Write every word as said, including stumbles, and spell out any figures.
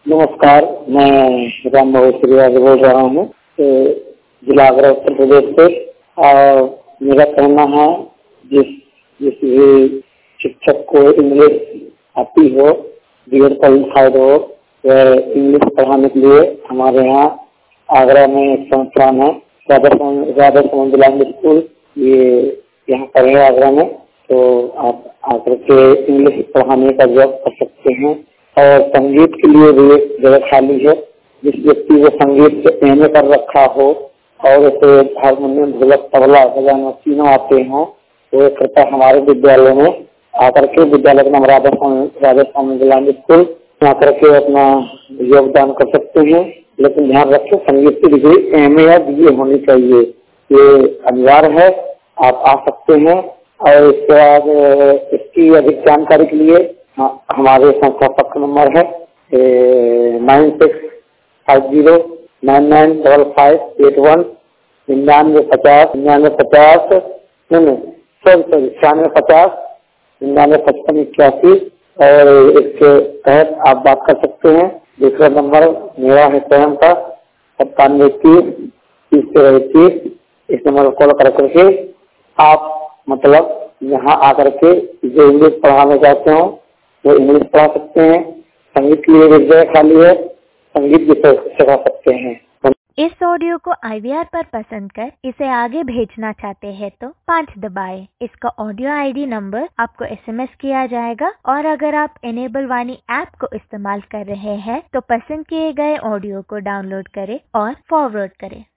नमस्कार, मैं राम श्रीवास बोल रहा हूँ जिला आगरा उत्तर प्रदेश से। और मेरा कहना है जिस जिस भी शिक्षक को इंग्लिश आती हो, बीएड क्वालिफाइड हो, वह इंग्लिश पढ़ाने के लिए हमारे यहाँ आगरा में एक संस्थान है, राधा समन ब्लाइंड स्कूल, ये यहाँ पर है आगरा में। तो आप आकर के इंग्लिश पढ़ाने का जॉब कर सकते हैं। और संगीत के लिए भी एक जगह खाली है। जिस व्यक्ति को संगीत से एम ए कर रखा हो और उसे हारमोनियम, ढोलक, तबला बजाना तीनों आते हों, तो कृपया हमारे विद्यालय में आकर के, विद्यालय का नाम राधा राधा स्वामी ब्लाइंड स्कूल, आकर के अपना योगदान कर सकते हैं। लेकिन ध्यान रखें, संगीत की डिग्री एम ए या बी ए होनी चाहिए, ये अनिवार्य है। आप आ सकते हैं। और इसके बाद इसकी अधिक जानकारी के लिए हमारे संस्थापक नंबर है nine six five zero nine nine double five eight one निन्यानवे पचास निन्यानवे पचास नहीं सॉरी सॉरी छियानवे पचास निन्यानवे पचपन इक्यासी। और इसके तहत आप बात कर सकते हैं। दूसरा नंबर मेरा है स्वयं का सत्तानवे तीस तीस तेरह तीस। इस नंबर को कॉल कर करके आप मतलब यहाँ आकर के जो इंग्लिश पढ़ाना चाहते हो वो इंग्लिश पढ़ा सकते हैं। संगीत के लिए एक जगह खाली है, संगीत भी सिखा सकते हैं। इस ऑडियो को आई वी आर पर पसंद कर इसे आगे भेजना चाहते हैं तो पाँच दबाएं। इसका ऑडियो आई डी नंबर आपको एस एम एस किया जाएगा। और अगर आप इनेबल वाणी ऐप को इस्तेमाल कर रहे हैं तो पसंद किए गए ऑडियो को डाउनलोड करें और फॉरवर्ड करें।